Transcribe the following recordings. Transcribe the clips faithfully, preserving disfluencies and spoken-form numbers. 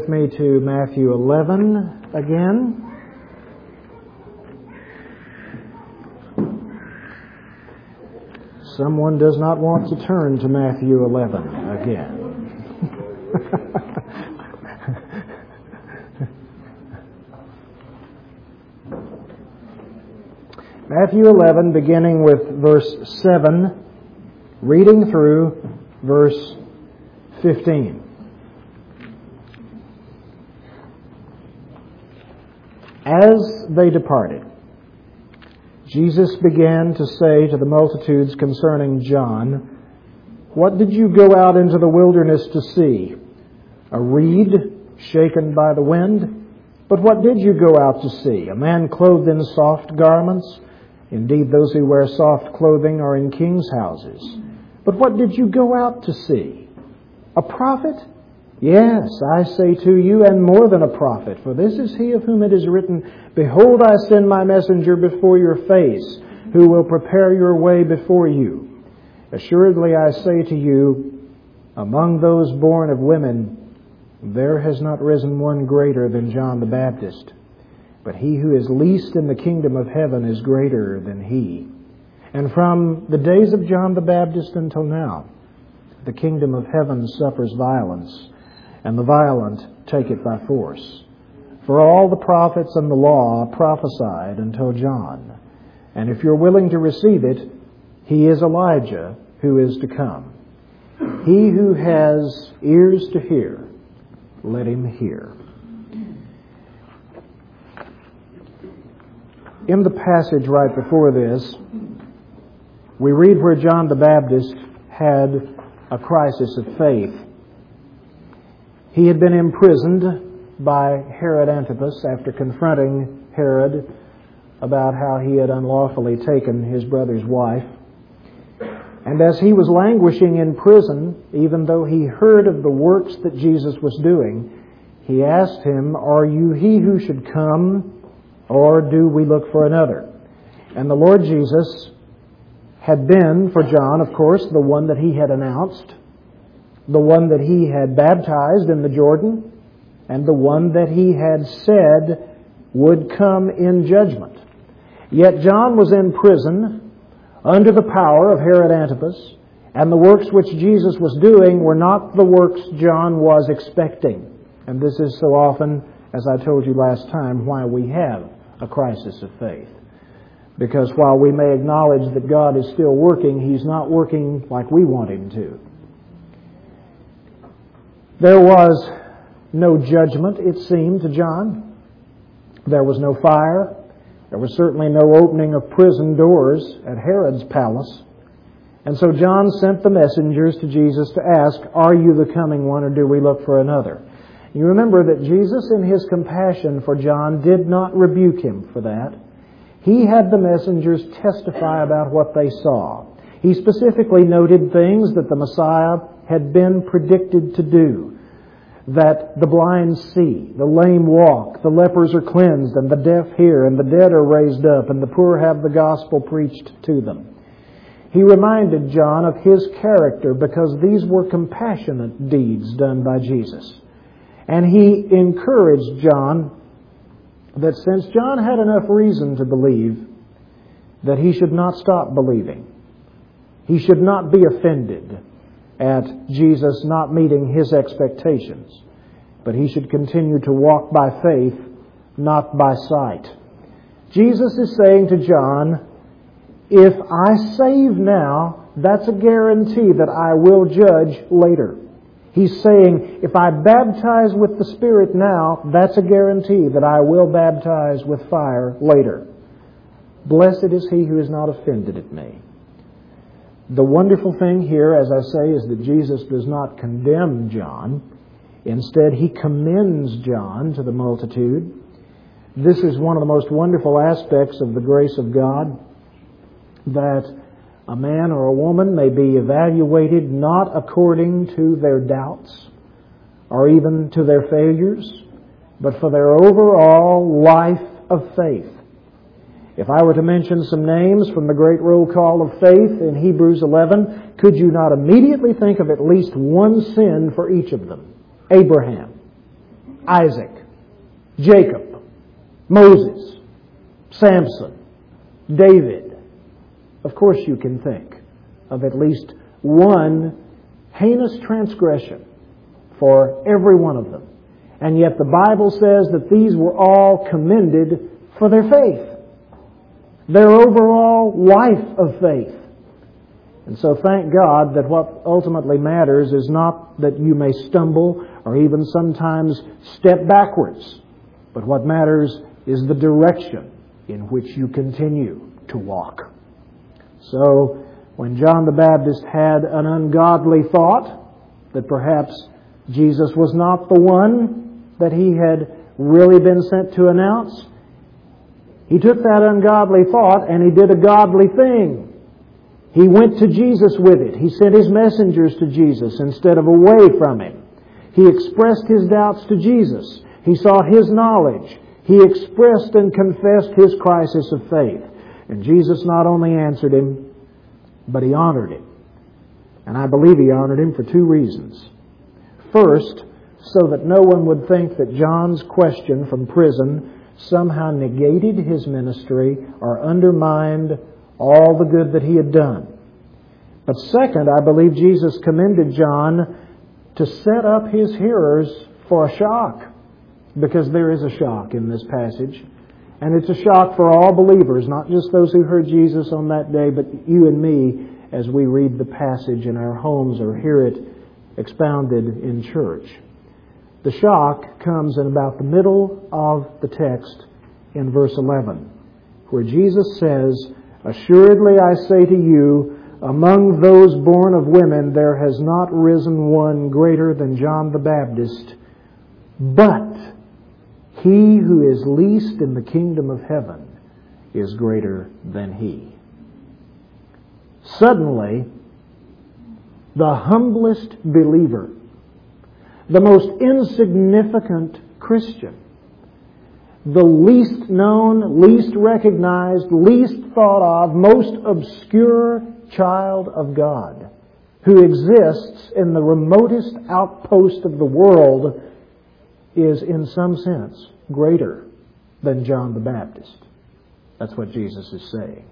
me to Matthew eleven again. Someone does not want to turn to Matthew eleven again. Matthew eleven, beginning with verse seven, reading through verse fifteen. As they departed, Jesus began to say to the multitudes concerning John, "What did you go out into the wilderness to see? A reed shaken by the wind? But what did you go out to see? A man clothed in soft garments? Indeed, those who wear soft clothing are in kings' houses. But what did you go out to see? A prophet? Yes, I say to you, and more than a prophet. For this is he of whom it is written, Behold, I send my messenger before your face, who will prepare your way before you. Assuredly, I say to you, among those born of women, there has not risen one greater than John the Baptist. But he who is least in the kingdom of heaven is greater than he. And from the days of John the Baptist until now, the kingdom of heaven suffers violence, and the violent take it by force. For all the prophets and the law prophesied until John. And if you're willing to receive it, he is Elijah who is to come. He who has ears to hear, let him hear." In the passage right before this, we read where John the Baptist had a crisis of faith. He had been imprisoned by Herod Antipas after confronting Herod about how he had unlawfully taken his brother's wife. And as he was languishing in prison, even though he heard of the works that Jesus was doing, he asked him, "Are you he who should come, or do we look for another?" And the Lord Jesus had been, for John, of course, the one that he had announced, the one that he had baptized in the Jordan, and the one that he had said would come in judgment. Yet John was in prison under the power of Herod Antipas, and the works which Jesus was doing were not the works John was expecting. And this is so often, as I told you last time, why we have a crisis of faith. Because while we may acknowledge that God is still working, He's not working like we want Him to. There was no judgment, it seemed, to John. There was no fire. There was certainly no opening of prison doors at Herod's palace. And so John sent the messengers to Jesus to ask, "Are you the coming one, or do we look for another?" You remember that Jesus, in His compassion for John, did not rebuke him for that. He had the messengers testify about what they saw. He specifically noted things that the Messiah had been predicted to do. That the blind see, the lame walk, the lepers are cleansed, and the deaf hear, and the dead are raised up, and the poor have the gospel preached to them. He reminded John of his character because these were compassionate deeds done by Jesus. And he encouraged John that since John had enough reason to believe, that he should not stop believing. He should not be offended at Jesus not meeting his expectations, but he should continue to walk by faith, not by sight. Jesus is saying to John, if I save now, that's a guarantee that I will judge later. He's saying, if I baptize with the Spirit now, that's a guarantee that I will baptize with fire later. Blessed is he who is not offended at me. The wonderful thing here, as I say, is that Jesus does not condemn John. Instead, He commends John to the multitude. This is one of the most wonderful aspects of the grace of God, that a man or a woman may be evaluated not according to their doubts or even to their failures, but for their overall life of faith. If I were to mention some names from the great roll call of faith in Hebrews eleven, could you not immediately think of at least one sin for each of them? Abraham, Isaac, Jacob, Moses, Samson, David. Of course you can think of at least one heinous transgression for every one of them. And yet the Bible says that these were all commended for their faith, their overall life of faith. And so thank God that what ultimately matters is not that you may stumble or even sometimes step backwards, but what matters is the direction in which you continue to walk. So when John the Baptist had an ungodly thought that perhaps Jesus was not the one that he had really been sent to announce, he took that ungodly thought and he did a godly thing. He went to Jesus with it. He sent his messengers to Jesus instead of away from him. He expressed his doubts to Jesus. He sought his knowledge. He expressed and confessed his crisis of faith. And Jesus not only answered him, but he honored him. And I believe he honored him for two reasons. First, so that no one would think that John's question from prison somehow negated his ministry or undermined all the good that he had done. But second, I believe Jesus commended John to set up his hearers for a shock, because there is a shock in this passage. And it's a shock for all believers, not just those who heard Jesus on that day, but you and me as we read the passage in our homes or hear it expounded in church. The shock comes in about the middle of the text in verse eleven, where Jesus says, "Assuredly I say to you, among those born of women there has not risen one greater than John the Baptist, but he who is least in the kingdom of heaven is greater than he." Suddenly, the humblest believer, the most insignificant Christian, the least known, least recognized, least thought of, most obscure child of God, who exists in the remotest outpost of the world, is in some sense greater than John the Baptist. That's what Jesus is saying.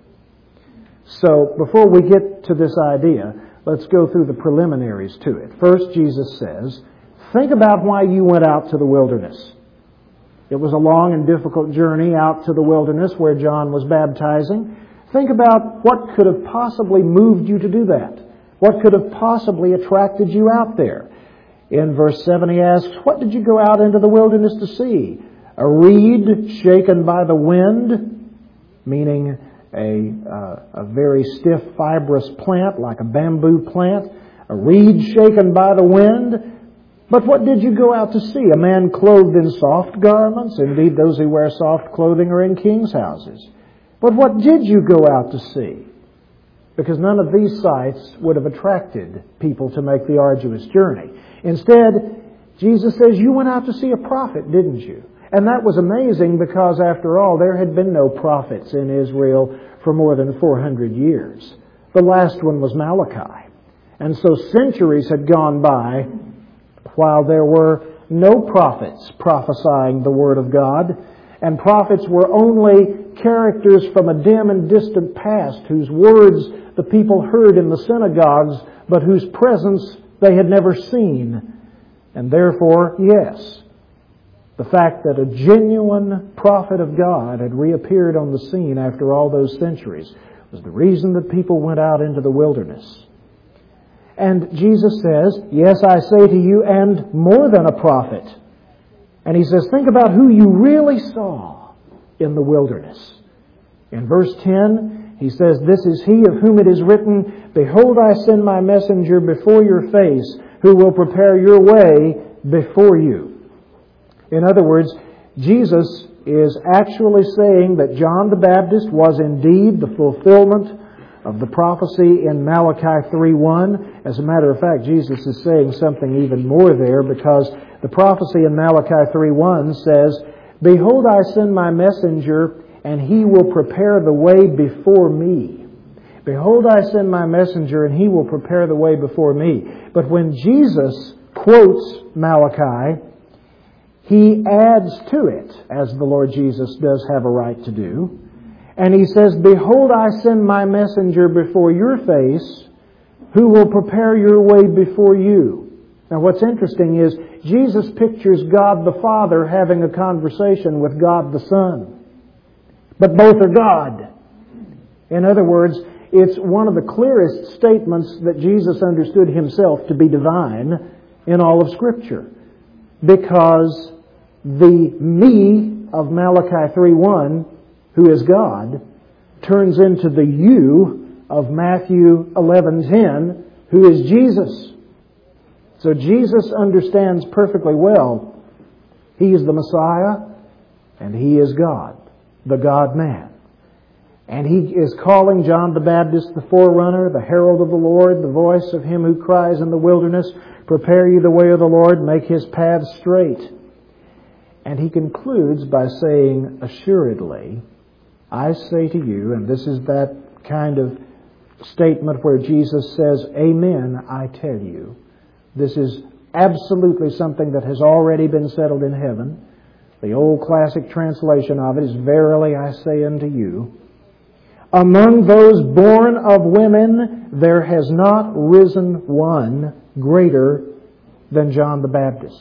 So before we get to this idea, let's go through the preliminaries to it. First, Jesus says, think about why you went out to the wilderness. It was a long and difficult journey out to the wilderness where John was baptizing. Think about what could have possibly moved you to do that. What could have possibly attracted you out there. In verse seven he asks, what did you go out into the wilderness to see? A reed shaken by the wind, meaning a, uh, a very stiff fibrous plant like a bamboo plant. A reed shaken by the wind. But what did you go out to see? A man clothed in soft garments? Indeed, those who wear soft clothing are in kings' houses. But what did you go out to see? Because none of these sights would have attracted people to make the arduous journey. Instead, Jesus says, you went out to see a prophet, didn't you? And that was amazing because, after all, there had been no prophets in Israel for more than four hundred years. The last one was Malachi. And so centuries had gone by while there were no prophets prophesying the Word of God, and prophets were only characters from a dim and distant past whose words the people heard in the synagogues, but whose presence they had never seen. And therefore, yes, the fact that a genuine prophet of God had reappeared on the scene after all those centuries was the reason that people went out into the wilderness. And Jesus says, yes, I say to you, and more than a prophet. And he says, think about who you really saw in the wilderness. In verse ten, he says, this is he of whom it is written, behold, I send my messenger before your face, who will prepare your way before you. In other words, Jesus is actually saying that John the Baptist was indeed the fulfillment of the prophecy in Malachi three one. As a matter of fact, Jesus is saying something even more there, because the prophecy in Malachi three one says, behold, I send my messenger, and he will prepare the way before me. Behold, I send my messenger, and he will prepare the way before me. But when Jesus quotes Malachi, He adds to it, as the Lord Jesus does have a right to do. And He says, "Behold, I send my messenger before your face, who will prepare your way before you." Now what's interesting is, Jesus pictures God the Father having a conversation with God the Son. But both are God. In other words, it's one of the clearest statements that Jesus understood Himself to be divine in all of Scripture. Because the me of Malachi three one, who is God, turns into the you of Matthew eleven ten, who is Jesus. So Jesus understands perfectly well He is the Messiah and He is God, the God-man. And He is calling John the Baptist the forerunner, the herald of the Lord, the voice of Him who cries in the wilderness, "Prepare ye the way of the Lord, make His paths straight." And He concludes by saying, "Assuredly, I say to you," and this is that kind of statement where Jesus says, "Amen, I tell you." This is absolutely something that has already been settled in heaven. The old classic translation of it is, "Verily I say unto you, among those born of women, there has not risen one greater than John the Baptist."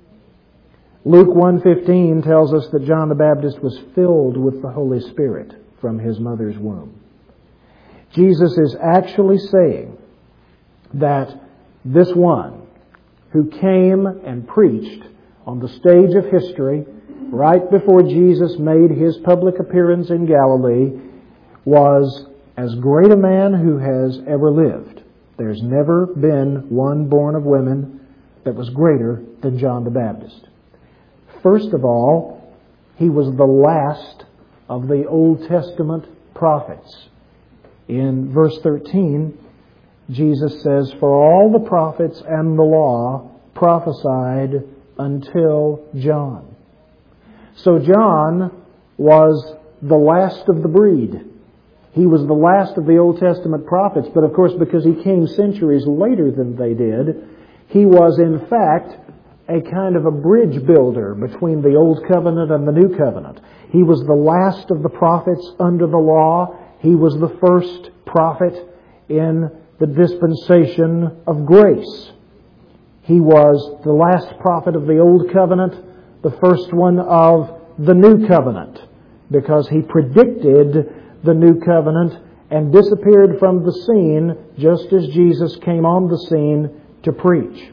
Luke one fifteen tells us that John the Baptist was filled with the Holy Spirit from his mother's womb. Jesus is actually saying that this one who came and preached on the stage of history right before Jesus made His public appearance in Galilee was as great a man who has ever lived. There's never been one born of women that was greater than John the Baptist. First of all, he was the last of the Old Testament prophets. In verse thirteen, Jesus says, "For all the prophets and the law prophesied until John." So John was the last of the breed. He was the last of the Old Testament prophets, but of course because he came centuries later than they did, he was in fact a kind of a bridge builder between the Old Covenant and the New Covenant. He was the last of the prophets under the law. He was the first prophet in the dispensation of grace. He was the last prophet of the Old Covenant, the first one of the New Covenant, because he predicted the New Covenant and disappeared from the scene just as Jesus came on the scene to preach.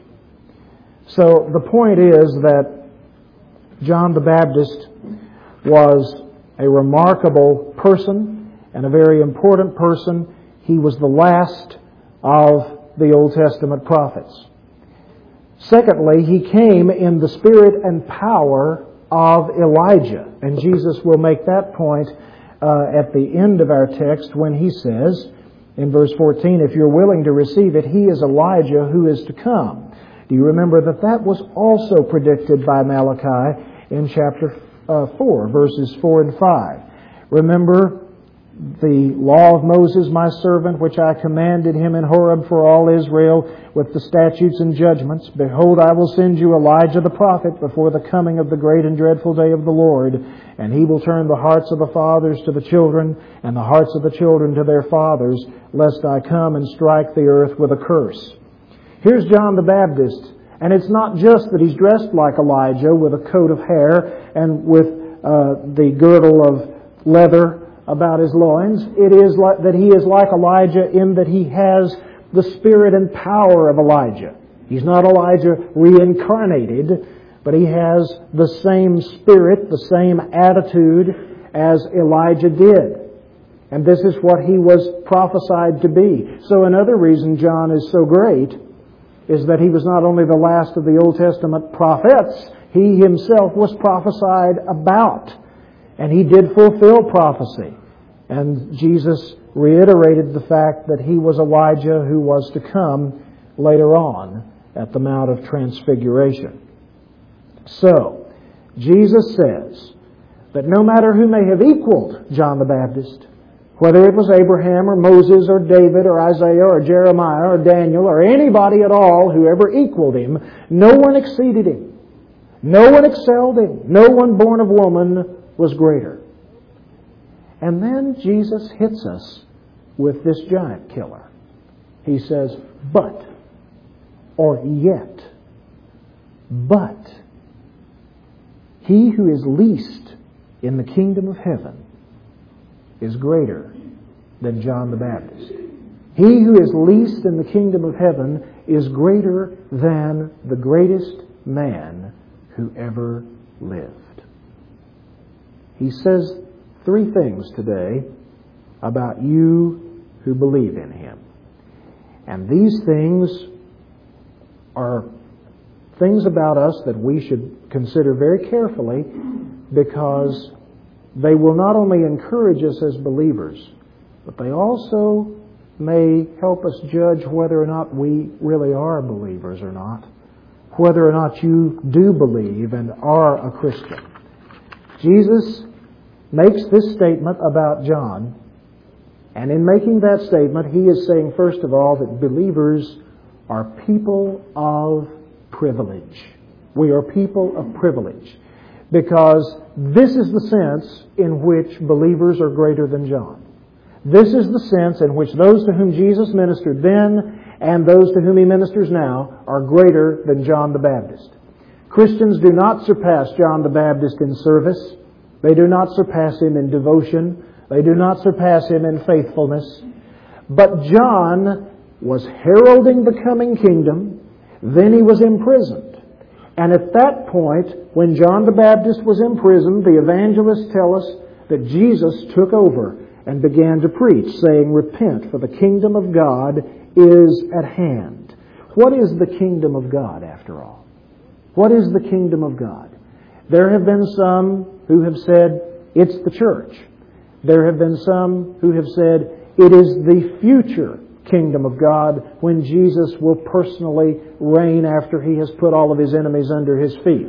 So the point is that John the Baptist was a remarkable person and a very important person. He was the last of the Old Testament prophets. Secondly, he came in the spirit and power of Elijah. And Jesus will make that point uh, at the end of our text when He says in verse fourteen, "If you're willing to receive it, He is Elijah who is to come." Do you remember that that was also predicted by Malachi in chapter uh, four, verses four and five? Remember the law of Moses, my servant, which I commanded him in Horeb for all Israel, with the statutes and judgments. Behold, I will send you Elijah the prophet before the coming of the great and dreadful day of the Lord. And he will turn the hearts of the fathers to the children, and the hearts of the children to their fathers, lest I come and strike the earth with a curse. Here's John the Baptist, and it's not just that he's dressed like Elijah with a coat of hair and with uh, the girdle of leather about his loins. It is like, that he is like Elijah in that he has the spirit and power of Elijah. He's not Elijah reincarnated, but he has the same spirit, the same attitude as Elijah did. And this is what he was prophesied to be. So another reason John is so great is that he was not only the last of the Old Testament prophets, he himself was prophesied about. And he did fulfill prophecy. And Jesus reiterated the fact that he was Elijah who was to come later on at the Mount of Transfiguration. So, Jesus says that no matter who may have equaled John the Baptist, whether it was Abraham or Moses or David or Isaiah or Jeremiah or Daniel or anybody at all who ever equaled him, no one exceeded him. No one excelled him. No one born of woman was greater. And then Jesus hits us with this giant killer. He says, but, or yet, but, he who is least in the kingdom of heaven is greater than John the Baptist. He who is least in the kingdom of heaven is greater than the greatest man who ever lived. He says three things today about you who believe in Him. And these things are things about us that we should consider very carefully, because they will not only encourage us as believers, but they also may help us judge whether or not we really are believers or not, whether or not you do believe and are a Christian. Jesus makes this statement about John, and in making that statement, he is saying, first of all, that believers are people of privilege. We are people of privilege, because this is the sense in which believers are greater than John. This is the sense in which those to whom Jesus ministered then and those to whom He ministers now are greater than John the Baptist. Christians do not surpass John the Baptist in service. They do not surpass him in devotion. They do not surpass him in faithfulness. But John was heralding the coming kingdom. Then he was imprisoned. And at that point, when John the Baptist was imprisoned, the evangelists tell us that Jesus took over and began to preach, saying, "Repent, for the kingdom of God is at hand." What is the kingdom of God, after all? What is the kingdom of God? There have been some who have said it's the church. There have been some who have said it is the future kingdom of God when Jesus will personally reign after He has put all of His enemies under His feet.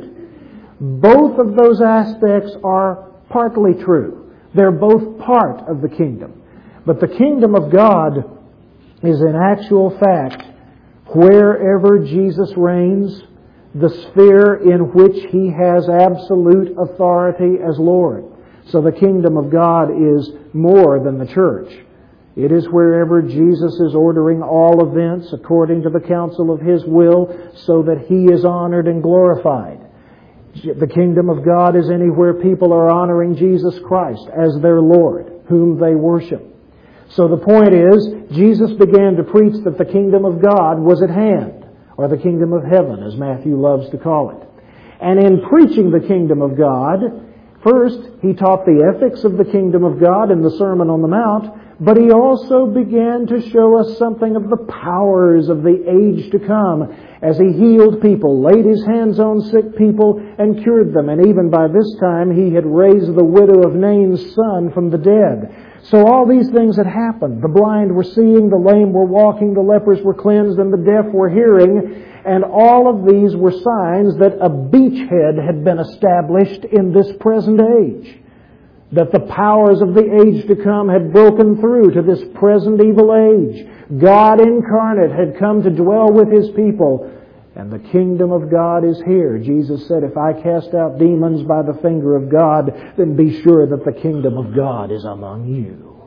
Both of those aspects are partly true. They're both part of the kingdom. But the kingdom of God is in actual fact wherever Jesus reigns, the sphere in which He has absolute authority as Lord. So the kingdom of God is more than the church. It is wherever Jesus is ordering all events according to the counsel of His will, so that He is honored and glorified. The kingdom of God is anywhere people are honoring Jesus Christ as their Lord, whom they worship. So the point is, Jesus began to preach that the kingdom of God was at hand, or the kingdom of heaven, as Matthew loves to call it. And in preaching the kingdom of God, first, He taught the ethics of the kingdom of God in the Sermon on the Mount, but He also began to show us something of the powers of the age to come as He healed people, laid His hands on sick people, and cured them. And even by this time, He had raised the widow of Nain's son from the dead. So all these things had happened. The blind were seeing, the lame were walking, the lepers were cleansed, and the deaf were hearing. And all of these were signs that a beachhead had been established in this present age. That the powers of the age to come had broken through to this present evil age. God incarnate had come to dwell with His people. And the kingdom of God is here. Jesus said, if I cast out demons by the finger of God, then be sure that the kingdom of God is among you.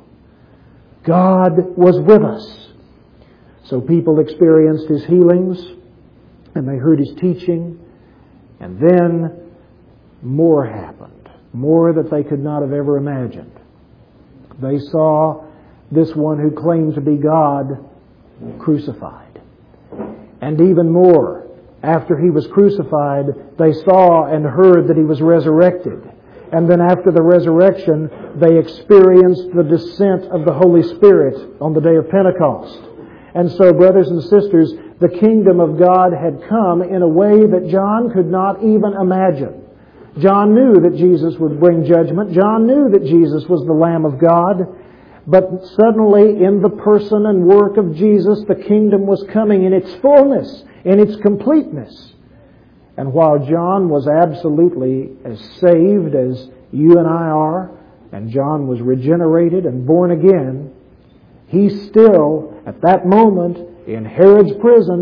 God was with us. So people experienced His healings, and they heard His teaching, and then more happened. More that they could not have ever imagined. They saw this one who claimed to be God crucified. And even more, after He was crucified, they saw and heard that He was resurrected. And then after the resurrection, they experienced the descent of the Holy Spirit on the day of Pentecost. And so, brothers and sisters, the kingdom of God had come in a way that John could not even imagine. John knew that Jesus would bring judgment. John knew that Jesus was the Lamb of God. But suddenly, in the person and work of Jesus, the kingdom was coming in its fullness, in its completeness. And while John was absolutely as saved as you and I are, and John was regenerated and born again, he still, at that moment, in Herod's prison,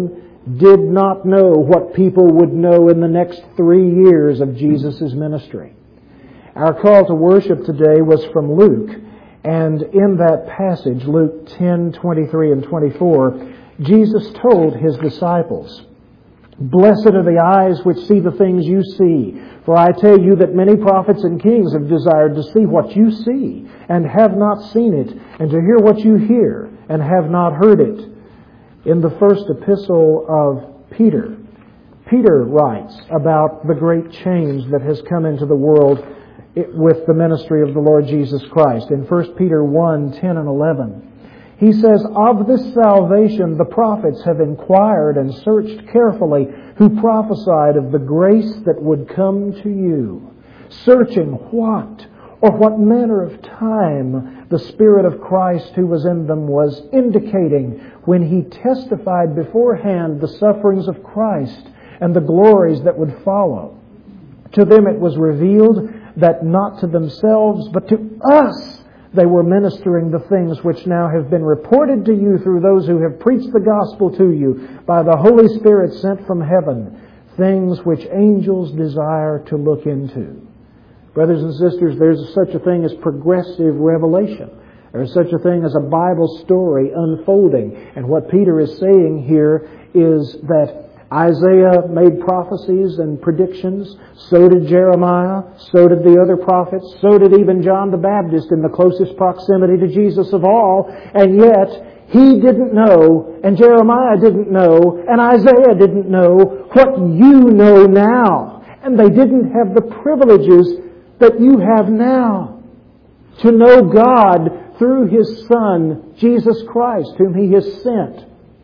did not know what people would know in the next three years of Jesus' ministry. Our call to worship today was from Luke, and in that passage, Luke ten, twenty-three and twenty-four, Jesus told His disciples, "Blessed are the eyes which see the things you see. For I tell you that many prophets and kings have desired to see what you see, and have not seen it, and to hear what you hear, and have not heard it." In the first epistle of Peter, Peter writes about the great change that has come into the world with the ministry of the Lord Jesus Christ. In First Peter one, ten and eleven, he says, "Of this salvation the prophets have inquired and searched carefully, who prophesied of the grace that would come to you, searching what or what manner of time the Spirit of Christ who was in them was indicating when He testified beforehand the sufferings of Christ and the glories that would follow. To them it was revealed that not to themselves, but to us they were ministering the things which now have been reported to you through those who have preached the gospel to you by the Holy Spirit sent from heaven, things which angels desire to look into." Brothers and sisters, there's such a thing as progressive revelation. There's such a thing as a Bible story unfolding. And what Peter is saying here is that Isaiah made prophecies and predictions. So did Jeremiah. So did the other prophets. So did even John the Baptist in the closest proximity to Jesus of all. And yet, he didn't know, and Jeremiah didn't know, and Isaiah didn't know what you know now. And they didn't have the privileges that you have now. To know God through His Son, Jesus Christ, whom He has sent.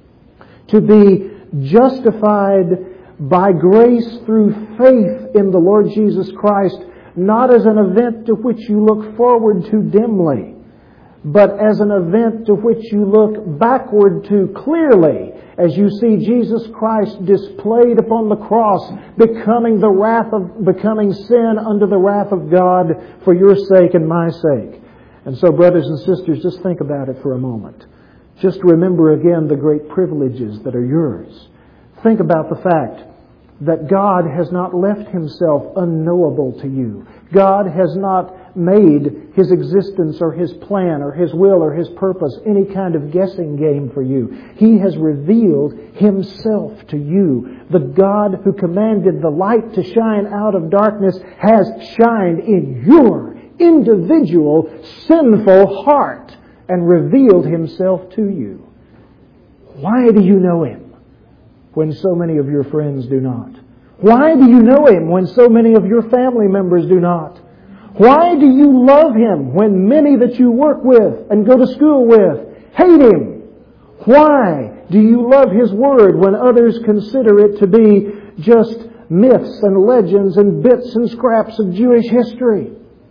To be justified by grace through faith in the Lord Jesus Christ, not as an event to which you look forward to dimly, but as an event to which you look backward to clearly, as you see Jesus Christ displayed upon the cross, becoming the wrath of, becoming sin under the wrath of God for your sake and my sake. And so, brothers and sisters, just think about it for a moment. Just remember again the great privileges that are yours. Think about the fact that God has not left Himself unknowable to you. God has not made His existence or His plan or His will or His purpose any kind of guessing game for you. He has revealed Himself to you. The God who commanded the light to shine out of darkness has shined in your individual sinful heart and revealed Himself to you. Why do you know Him when so many of your friends do not? Why do you know Him when so many of your family members do not? Why do you love Him when many that you work with and go to school with hate Him? Why do you love His Word when others consider it to be just myths and legends and bits and scraps of Jewish history?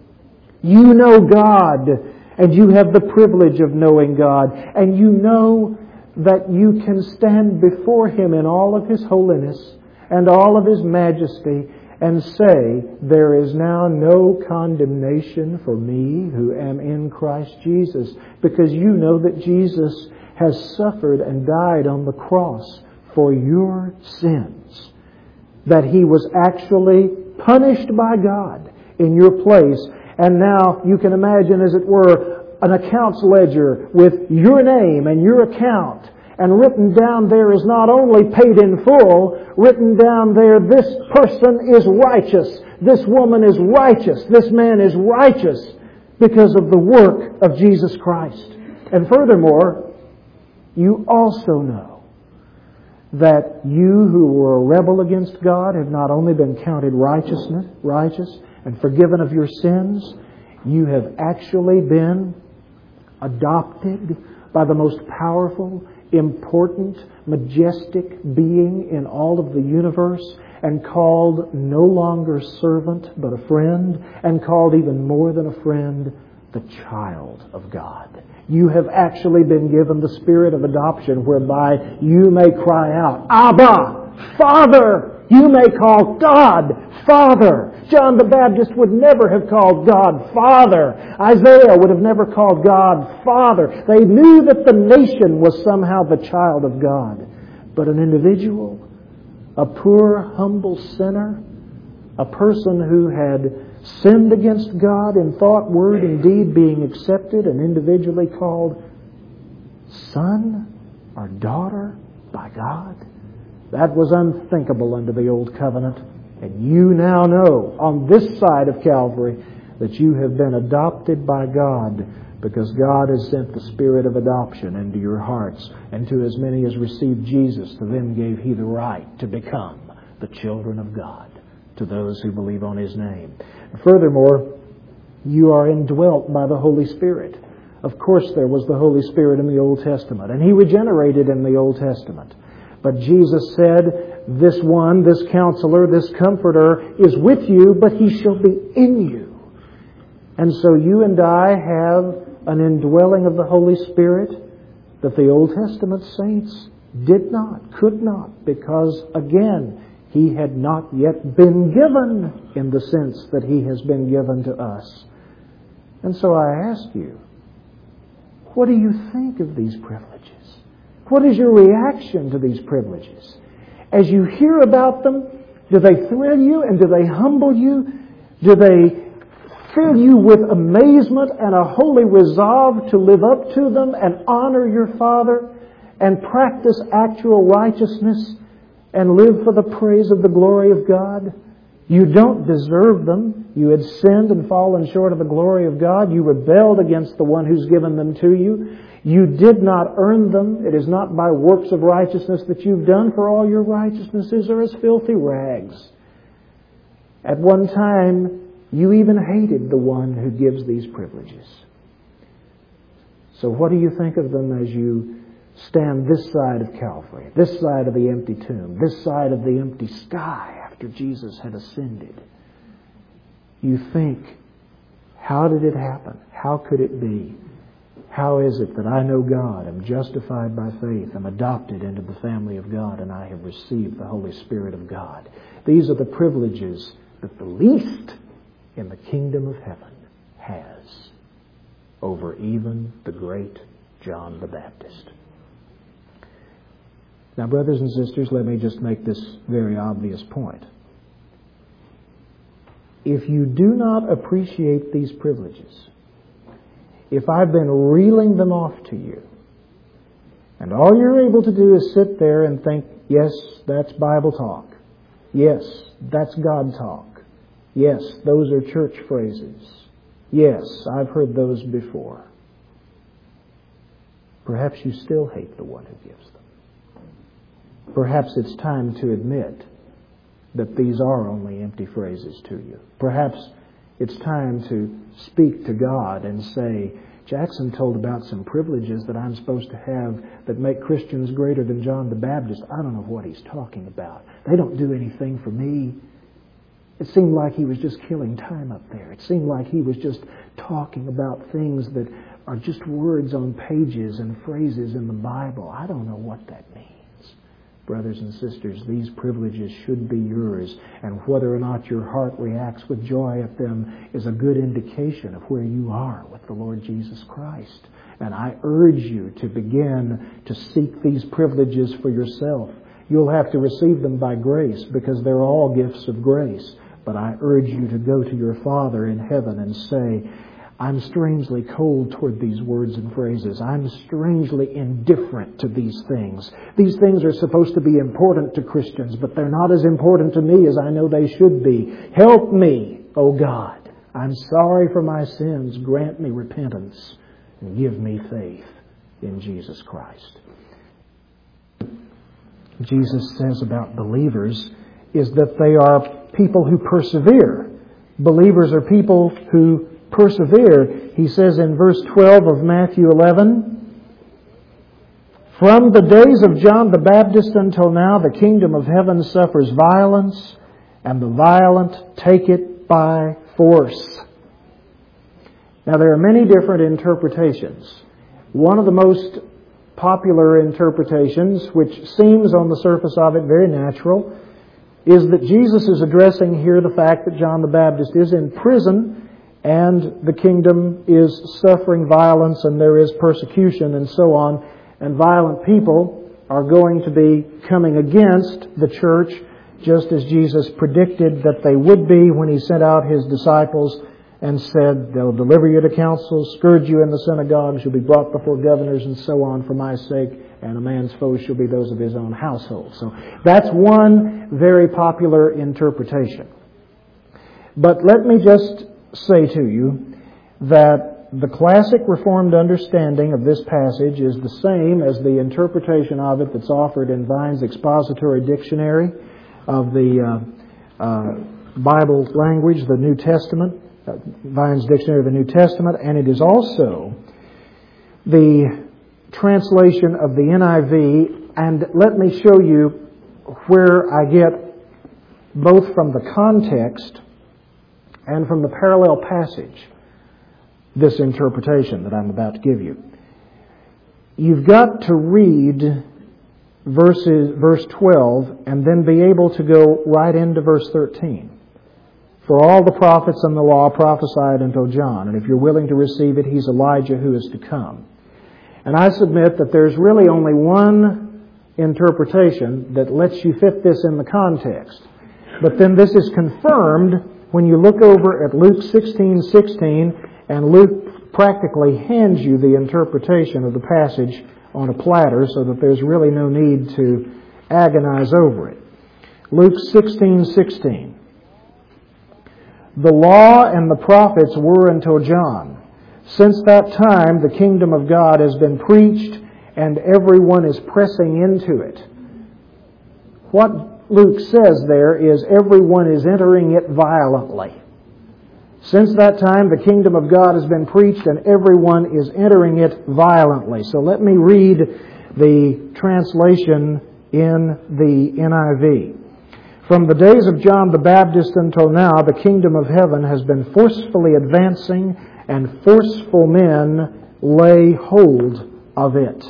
You know God, and you have the privilege of knowing God, and you know that you can stand before Him in all of His holiness and all of His majesty and say, "There is now no condemnation for me who am in Christ Jesus," because you know that Jesus has suffered and died on the cross for your sins. That He was actually punished by God in your place. And now you can imagine, as it were, an accounts ledger with your name and your account. And written down there is not only paid in full, written down there, this person is righteous, this woman is righteous, this man is righteous because of the work of Jesus Christ. And furthermore, you also know that you who were a rebel against God have not only been counted righteousness, righteous and forgiven of your sins, you have actually been adopted by the most powerful, important, majestic being in all of the universe, and called no longer servant but a friend, and called even more than a friend, the child of God. You have actually been given the spirit of adoption whereby you may cry out, "Abba, Father!" You may call God Father. John the Baptist would never have called God Father. Isaiah would have never called God Father. They knew that the nation was somehow the child of God. but an individual, a poor, humble sinner, a person who had sinned against God in thought, word, and deed, being accepted and individually called son or daughter by God. That was unthinkable under the Old Covenant. And you now know on this side of Calvary that you have been adopted by God, because God has sent the Spirit of adoption into your hearts. And to as many as received Jesus, to them gave He the right to become the children of God, to those who believe on His name. Furthermore, you are indwelt by the Holy Spirit. Of course, there was the Holy Spirit in the Old Testament, and He regenerated in the Old Testament. But Jesus said, this one, this counselor, this comforter is with you, but He shall be in you. And so you and I have an indwelling of the Holy Spirit that the Old Testament saints did not, could not, because, again, He had not yet been given in the sense that He has been given to us. And so I ask you, what do you think of these privileges? What is your reaction to these privileges? As you hear about them, do they thrill you and do they humble you? Do they fill you with amazement and a holy resolve to live up to them and honor your Father and practice actual righteousness and live for the praise of the glory of God? You don't deserve them. You had sinned and fallen short of the glory of God. You rebelled against the one who's given them to you. You did not earn them. It is not by works of righteousness that you've done, for all your righteousnesses are as filthy rags. At one time, you even hated the one who gives these privileges. So what do you think of them as you stand this side of Calvary, this side of the empty tomb, this side of the empty sky after Jesus had ascended? You think, how did it happen? How could it be? How is it that I know God, am justified by faith, am adopted into the family of God, and I have received the Holy Spirit of God? These are the privileges that the least in the kingdom of heaven has over even the great John the Baptist. Now, brothers and sisters, let me just make this very obvious point. If you do not appreciate these privileges, if I've been reeling them off to you, and all you're able to do is sit there and think, yes, that's Bible talk. Yes, that's God talk. Yes, those are church phrases. Yes, I've heard those before. Perhaps you still hate the one who gives them. Perhaps it's time to admit that these are only empty phrases to you. Perhaps it's time to speak to God and say, Jackson told about some privileges that I'm supposed to have that make Christians greater than John the Baptist. I don't know what he's talking about. They don't do anything for me. It seemed like he was just killing time up there. It seemed like he was just talking about things that are just words on pages and phrases in the Bible. I don't know what that means. Brothers and sisters, these privileges should be yours, and whether or not your heart reacts with joy at them is a good indication of where you are with the Lord Jesus Christ. And I urge you to begin to seek these privileges for yourself. You'll have to receive them by grace, because they're all gifts of grace. But I urge you to go to your Father in heaven and say, I'm strangely cold toward these words and phrases. I'm strangely indifferent to these things. These things are supposed to be important to Christians, but they're not as important to me as I know they should be. Help me, O God. I'm sorry for my sins. Grant me repentance and give me faith in Jesus Christ. Jesus says about believers is that they are people who persevere. Believers are people who persevere. He says in verse twelve of Matthew eleven, from the days of John the Baptist until now, the kingdom of heaven suffers violence, and the violent take it by force. Now, there are many different interpretations. One of the most popular interpretations, which seems on the surface of it very natural, is that Jesus is addressing here the fact that John the Baptist is in prison and the kingdom is suffering violence and there is persecution and so on, and violent people are going to be coming against the church, just as Jesus predicted that they would be when He sent out His disciples and said, they'll deliver you to councils, scourge you in the synagogues, you'll be brought before governors and so on for my sake, and a man's foes shall be those of his own household. So that's one very popular interpretation. But let me just say to you that the classic Reformed understanding of this passage is the same as the interpretation of it that's offered in Vine's Expository Dictionary of the uh, uh, Bible language, the New Testament, uh, Vine's Dictionary of the New Testament, and it is also the translation of the N I V, and let me show you where I get both from the context and from the parallel passage this interpretation that I'm about to give you. You've got to read verses, verse twelve and then be able to go right into verse thirteen. For all the prophets and the law prophesied until John, and if you're willing to receive it, he's Elijah who is to come. And I submit that there's really only one interpretation that lets you fit this in the context. But then this is confirmed when you look over at Luke sixteen sixteen, and Luke practically hands you the interpretation of the passage on a platter so that there's really no need to agonize over it. Luke sixteen sixteen. The law and the prophets were until John. Since that time, the kingdom of God has been preached, and everyone is pressing into it. What Luke says there is everyone is entering it violently. Since that time, the kingdom of God has been preached, and everyone is entering it violently. So let me read the translation in the N I V. From the days of John the Baptist until now, the kingdom of heaven has been forcefully advancing, and forceful men lay hold of it.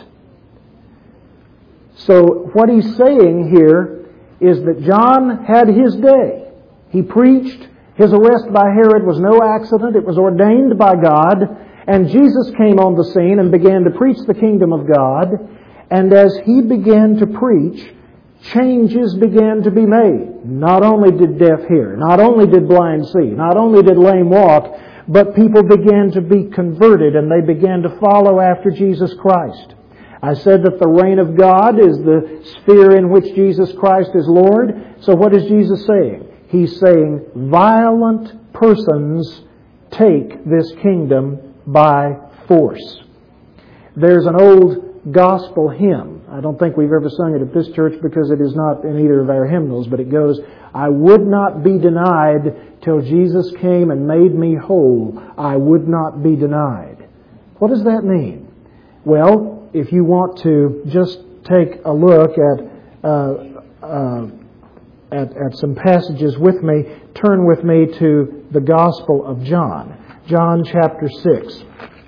So what he's saying here is that John had his day. He preached. His arrest by Herod was no accident. It was ordained by God. And Jesus came on the scene and began to preach the kingdom of God. And as he began to preach, changes began to be made. Not only did deaf hear, not only did blind see, not only did lame walk, but people began to be converted and they began to follow after Jesus Christ. I said that the reign of God is the sphere in which Jesus Christ is Lord. So what is Jesus saying? He's saying violent persons take this kingdom by force. There's an old gospel hymn. I don't think we've ever sung it at this church because it is not in either of our hymnals, but it goes, I would not be denied till Jesus came and made me whole. I would not be denied. What does that mean? Well, if you want to just take a look at uh, uh, at, at some passages with me, turn with me to the Gospel of John. John chapter six.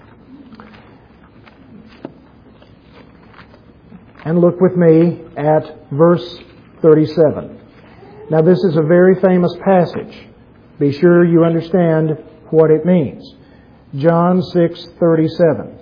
And look with me at verse thirty-seven. Now this is a very famous passage. Be sure you understand what it means. John six thirty-seven.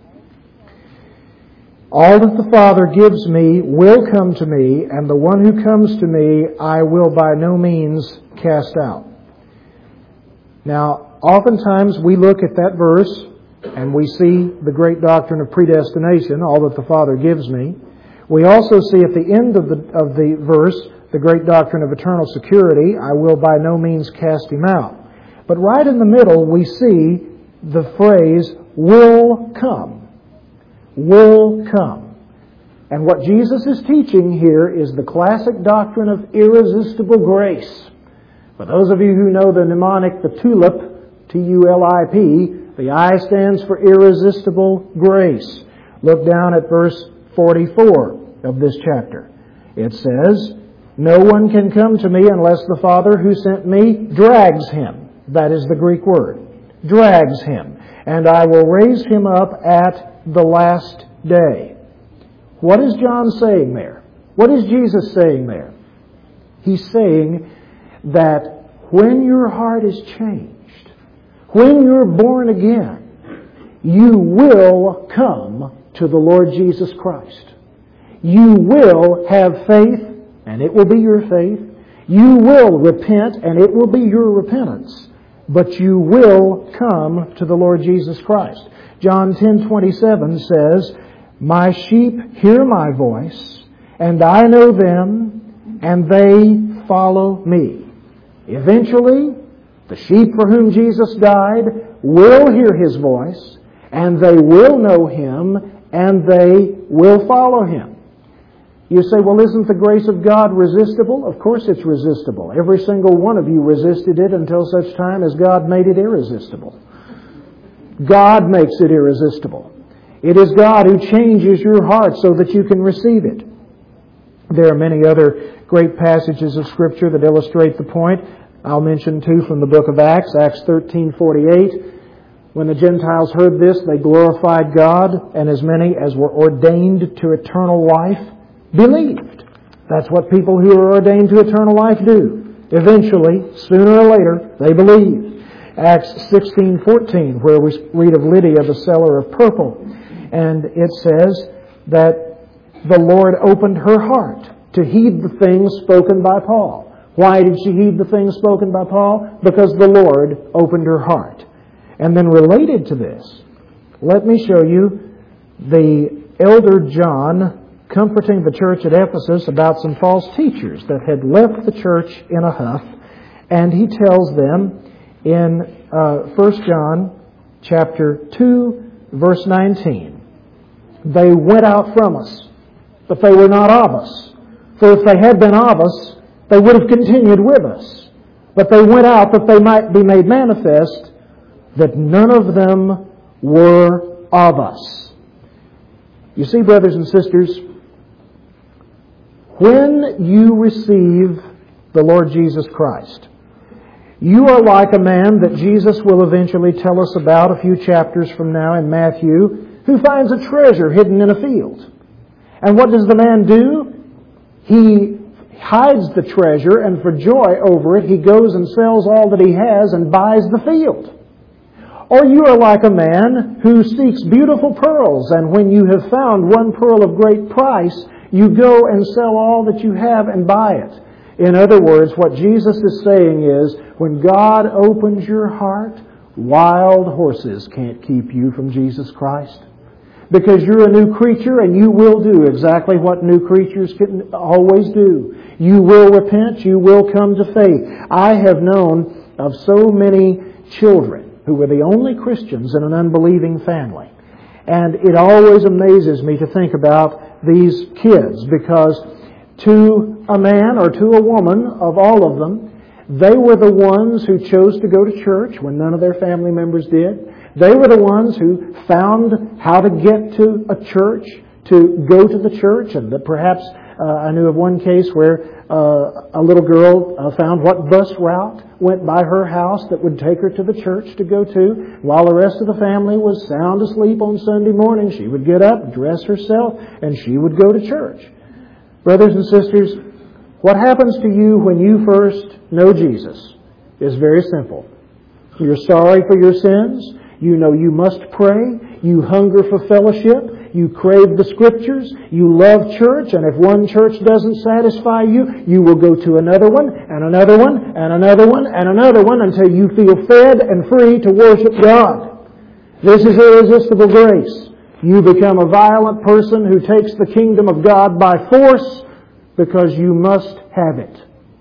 All that the Father gives me will come to me, and the one who comes to me I will by no means cast out. Now, oftentimes we look at that verse and we see the great doctrine of predestination, all that the Father gives me. We also see at the end of the, of the verse the great doctrine of eternal security, I will by no means cast him out. But right in the middle we see the phrase, will come. Will come. And what Jesus is teaching here is the classic doctrine of irresistible grace. For those of you who know the mnemonic, the TULIP, T U L I P, the I stands for irresistible grace. Look down at verse forty-four of this chapter. It says, no one can come to me unless the Father who sent me drags him. That is the Greek word. Drags him. And I will raise him up at the last day. What is John saying there? What is Jesus saying there? He's saying that when your heart is changed, when you're born again, you will come to the Lord Jesus Christ. You will have faith, and it will be your faith. You will repent, and it will be your repentance. But you will come to the Lord Jesus Christ. John ten twenty-seven says, My sheep hear my voice, and I know them, and they follow me. Eventually, the sheep for whom Jesus died will hear His voice, and they will know Him, and they will follow Him. You say, well, isn't the grace of God resistible? Of course it's resistible. Every single one of you resisted it until such time as God made it irresistible. God makes it irresistible. It is God who changes your heart so that you can receive it. There are many other great passages of Scripture that illustrate the point. I'll mention two from the book of Acts, Acts thirteen forty-eight. When the Gentiles heard this, they glorified God, and as many as were ordained to eternal life believed. That's what people who are ordained to eternal life do. Eventually, sooner or later, they believe. Acts sixteen fourteen, where we read of Lydia, the seller of purple. And it says that the Lord opened her heart to heed the things spoken by Paul. Why did she heed the things spoken by Paul? Because the Lord opened her heart. And then related to this, let me show you the elder John comforting the church at Ephesus about some false teachers that had left the church in a huff. And he tells them in uh, First John chapter two, verse nineteen, They went out from us, but they were not of us. For if they had been of us, they would have continued with us. But they went out that they might be made manifest that none of them were of us. You see, brothers and sisters, when you receive the Lord Jesus Christ, you are like a man that Jesus will eventually tell us about a few chapters from now in Matthew, who finds a treasure hidden in a field. And what does the man do? He hides the treasure, and for joy over it, he goes and sells all that he has and buys the field. Or you are like a man who seeks beautiful pearls, and when you have found one pearl of great price, you go and sell all that you have and buy it. In other words, what Jesus is saying is, when God opens your heart, wild horses can't keep you from Jesus Christ. Because you're a new creature, and you will do exactly what new creatures can always do. You will repent. You will come to faith. I have known of so many children who were the only Christians in an unbelieving family. And it always amazes me to think about these kids, because to a man or to a woman, of all of them, they were the ones who chose to go to church when none of their family members did. They were the ones who found how to get to a church, to go to the church, and that perhaps uh, I knew of one case where uh, a little girl uh, found what bus route went by her house that would take her to the church to go to. While the rest of the family was sound asleep on Sunday morning, she would get up, dress herself, and she would go to church. Brothers and sisters, what happens to you when you first know Jesus is very simple. You're sorry for your sins. You know you must pray. You hunger for fellowship. You crave the Scriptures. You love church. And if one church doesn't satisfy you, you will go to another one, and another one, and another one, and another one, until you feel fed and free to worship God. This is irresistible grace. You become a violent person who takes the kingdom of God by force because you must have it.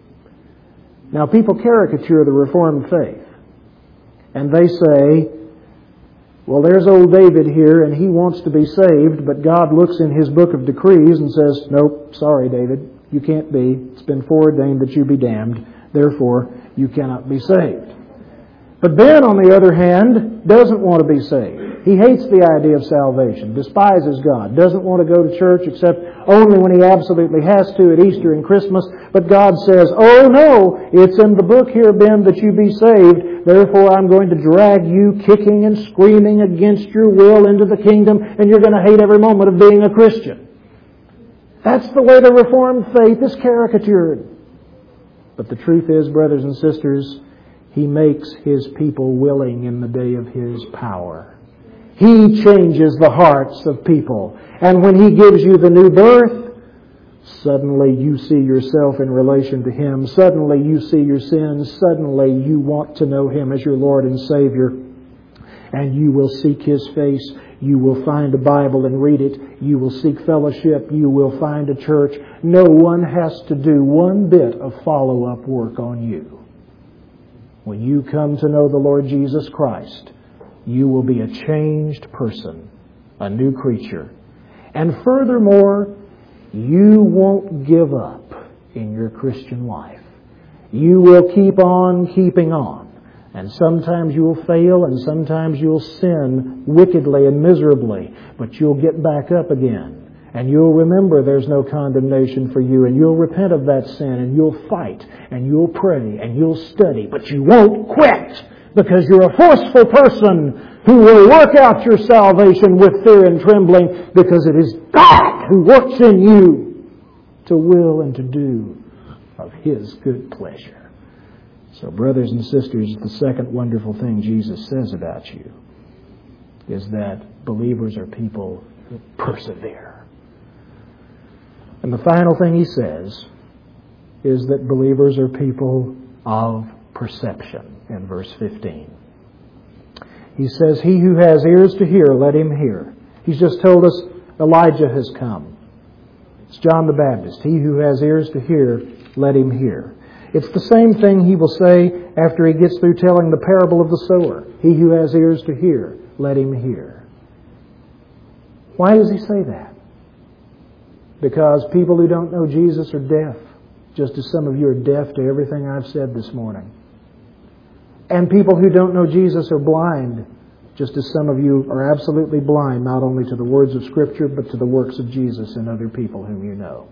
Now, people caricature the Reformed faith. And they say, well, there's old David here, and he wants to be saved, but God looks in His book of decrees and says, nope, sorry, David, you can't be. It's been foreordained that you be damned. Therefore, you cannot be saved. But Ben, on the other hand, doesn't want to be saved. He hates the idea of salvation, despises God, doesn't want to go to church except only when he absolutely has to at Easter and Christmas. But God says, oh no, it's in the book here, Ben, that you be saved. Therefore, I'm going to drag you kicking and screaming against your will into the kingdom, and you're going to hate every moment of being a Christian. That's the way the Reformed faith is caricatured. But the truth is, brothers and sisters, He makes His people willing in the day of His power. He changes the hearts of people. And when He gives you the new birth, Suddenly you see yourself in relation to Him. Suddenly you see your sins. Suddenly you want to know Him as your Lord and Savior. And you will seek His face. You will find a Bible and read it. You will seek fellowship. You will find a church. No one has to do one bit of follow-up work on you. When you come to know the Lord Jesus Christ, you will be a changed person, a new creature. And furthermore, you won't give up in your Christian life. You will keep on keeping on. And sometimes you'll fail and sometimes you'll sin wickedly and miserably. But you'll get back up again. And you'll remember there's no condemnation for you. And you'll repent of that sin. And you'll fight. And you'll pray. And you'll study. But you won't quit. Because you're a forceful person who will work out your salvation with fear and trembling. Because it is God who works in you to will and to do of His good pleasure. So, brothers and sisters, the second wonderful thing Jesus says about you is that believers are people who persevere. And the final thing He says is that believers are people of perception in verse fifteen. He says, "He who has ears to hear, let him hear." He's just told us Elijah has come. It's John the Baptist. "He who has ears to hear, let him hear." It's the same thing He will say after He gets through telling the parable of the sower. "He who has ears to hear, let him hear." Why does He say that? Because people who don't know Jesus are deaf, just as some of you are deaf to everything I've said this morning. And people who don't know Jesus are blind, just as some of you are absolutely blind, not only to the words of Scripture, but to the works of Jesus and other people whom you know.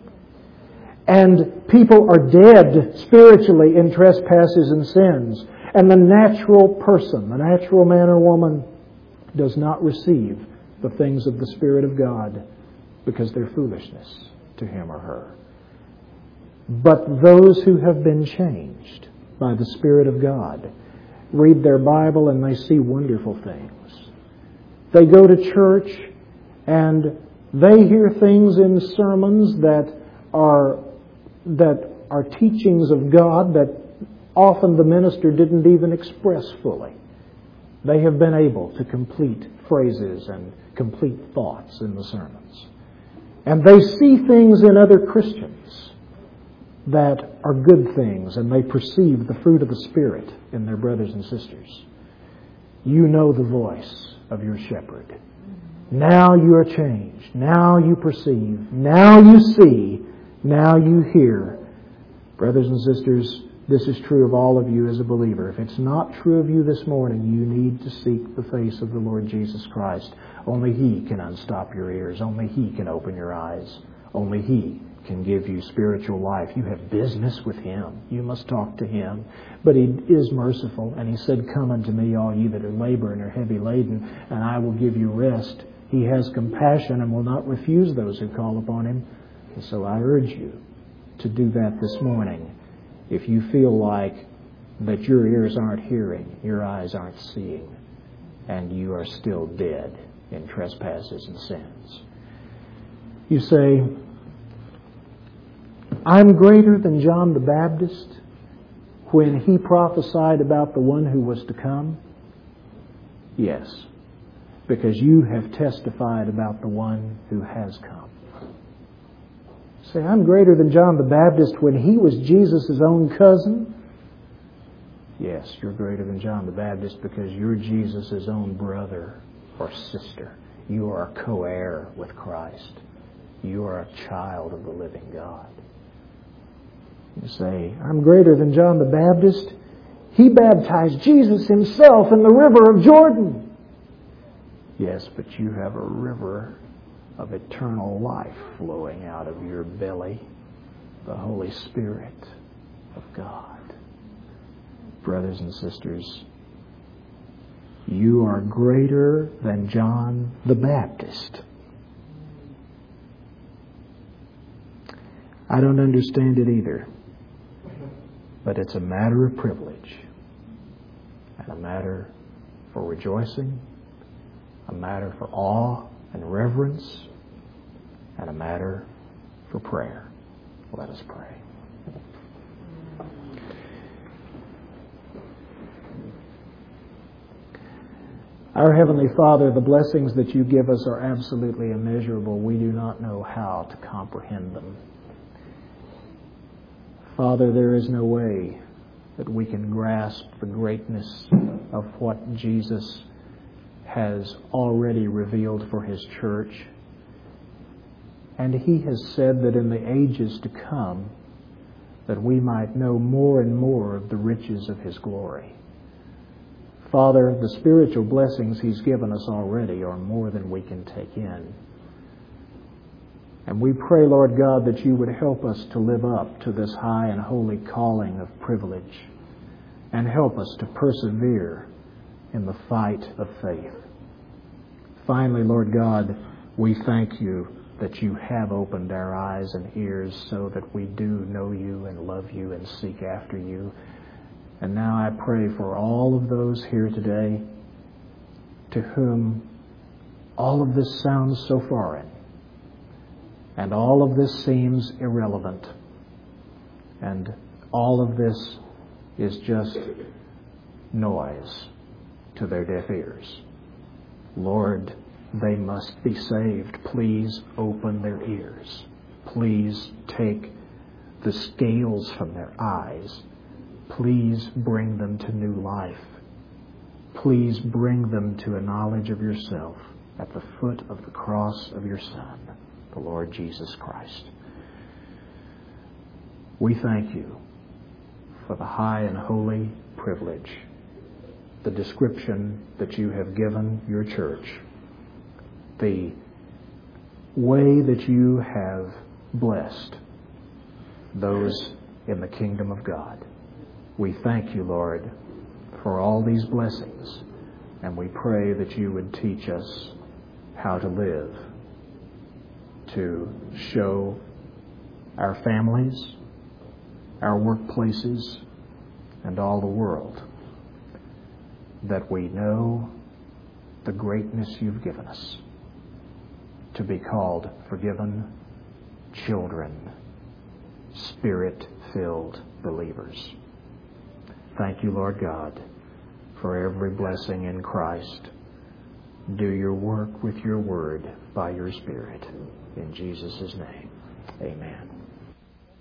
And people are dead spiritually in trespasses and sins. And the natural person, the natural man or woman, does not receive the things of the Spirit of God because they're foolishness to him or her. But those who have been changed by the Spirit of God read their Bible and they see wonderful things. They go to church and they hear things in sermons that are that are teachings of God that often the minister didn't even express fully. They have been able to complete phrases and complete thoughts in the sermons. And they see things in other Christians that are good things, and they perceive the fruit of the Spirit in their brothers and sisters. You know the voice of your shepherd. Now you are changed. Now you perceive. Now you see. Now you hear. Brothers and sisters, this is true of all of you as a believer. If it's not true of you this morning, you need to seek the face of the Lord Jesus Christ. Only He can unstop your ears. Only He can open your eyes. Only He can give you spiritual life. You have business with Him. You must talk to Him. But He is merciful. And He said, "Come unto me, all ye that are labor and are heavy laden, and I will give you rest." He has compassion and will not refuse those who call upon Him. And so I urge you to do that this morning. If you feel like that your ears aren't hearing, your eyes aren't seeing, and you are still dead in trespasses and sins. You say, "I'm greater than John the Baptist when he prophesied about the one who was to come." Yes, because you have testified about the one who has come. Say, "I'm greater than John the Baptist when he was Jesus' own cousin." Yes, you're greater than John the Baptist because you're Jesus' own brother or sister. You are a co-heir with Christ. You are a child of the living God. You say, "I'm greater than John the Baptist. He baptized Jesus Himself in the river of Jordan." Yes, but you have a river of eternal life flowing out of your belly, the Holy Spirit of God. Brothers and sisters, you are greater than John the Baptist. I don't understand it either, but it's a matter of privilege and a matter for rejoicing, a matter for awe and reverence, and a matter for prayer. Let us pray. Our Heavenly Father, the blessings that you give us are absolutely immeasurable. We do not know how to comprehend them. Father, there is no way that we can grasp the greatness of what Jesus has already revealed for His church. And He has said that in the ages to come, that we might know more and more of the riches of His glory. Father, the spiritual blessings He's given us already are more than we can take in. And we pray, Lord God, that you would help us to live up to this high and holy calling of privilege, and help us to persevere in the fight of faith. Finally, Lord God, we thank you that you have opened our eyes and ears so that we do know you and love you and seek after you. And now I pray for all of those here today to whom all of this sounds so foreign, and all of this seems irrelevant, and all of this is just noise to their deaf ears. Lord, they must be saved. Please open their ears. Please take the scales from their eyes. Please bring them to new life. Please bring them to a knowledge of yourself at the foot of the cross of your Son, the Lord Jesus Christ. We thank you for the high and holy privilege, the description that you have given your church, the way that you have blessed those in the kingdom of God. We thank you, Lord, for all these blessings, and we pray that you would teach us how to live, to show our families, our workplaces, and all the world that we know the greatness you've given us, to be called forgiven children, Spirit-filled believers. Thank you, Lord God, for every blessing in Christ. Do your work with your word by your Spirit. In Jesus' name, amen.